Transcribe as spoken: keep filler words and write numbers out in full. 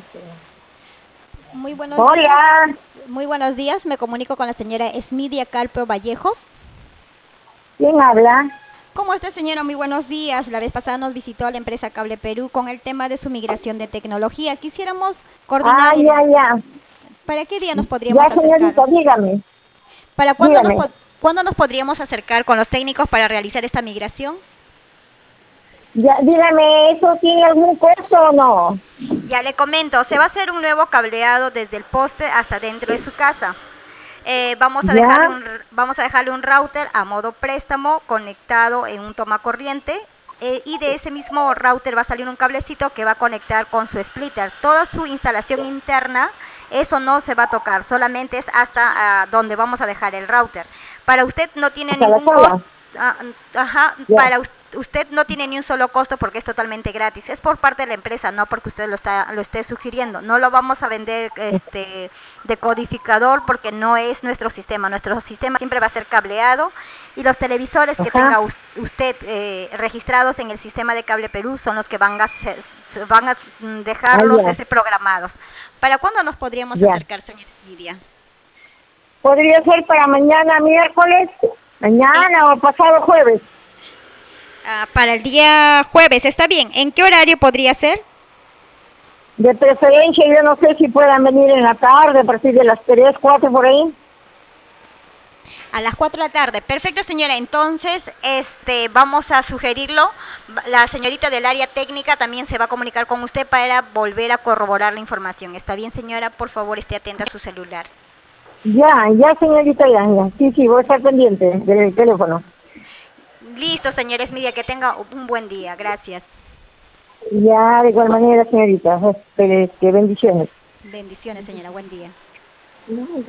Muy buenos días. Hola, Muy buenos días. Me comunico con la señora Esmidia Calpro Vallejos. ¿quién habla? ¿Cómo está, señora? Muy buenos días. La vez pasada nos visitó la empresa Cable Perú con el tema de su migración de tecnología. Quisiéramos Ah, coordinar ya, un... ya. ¿Para qué día nos Ya, podríamos señorita, acercar? dígame, ¿Para cuándo nos, dígame. po- cuándo nos podríamos acercar con los técnicos para realizar esta migración? Ya, dígame, ¿eso tiene algún costo o no? Ya le comento, se va a hacer un nuevo cableado desde el poste hasta dentro de su casa. Eh, vamos a dejarle Ya, un vamos a dejarle un router a modo préstamo conectado en un toma corriente, eh, y de ese mismo router va a salir un cablecito que va a conectar con su splitter. Toda su instalación interna, eso no se va a tocar, solamente es hasta uh, donde vamos a dejar el router. Para usted no tiene hasta la ningún costo. sala. Uh, ajá, Ya, para usted no tiene ni un solo costo porque es totalmente gratis. Es por parte de la empresa, no porque usted lo está lo esté sugiriendo. No lo vamos a vender este de codificador porque no es nuestro sistema. Nuestro sistema siempre va a ser cableado y los televisores que ajá. tenga usted eh, registrados en el sistema de Cable Perú son los que van a ser, van a Ah, dejarlos ya, ese programados. ¿Para cuándo nos podríamos ya. acercar, señora Lidia? ¿Podría ser para mañana miércoles? Eh, Mañana o pasado jueves. ah, para el día jueves, ¿está bien? ¿En qué horario podría ser? De preferencia, yo no sé si puedan venir en la tarde, a partir de las tres, cuatro por ahí. A las cuatro de la tarde. Perfecto, señora. Entonces, este, vamos a sugerirlo. La señorita del área técnica también se va a comunicar con usted para volver a corroborar la información. ¿Está bien, señora? Por favor, esté atenta a su celular. Ya, ya, señorita, ya, ya. Sí, sí, voy a estar pendiente del teléfono. Listo, señora Esmidia, que tenga un buen día. Gracias. Ya, de igual manera, señorita. Este, que bendiciones. Bendiciones, señora. Buen día. No,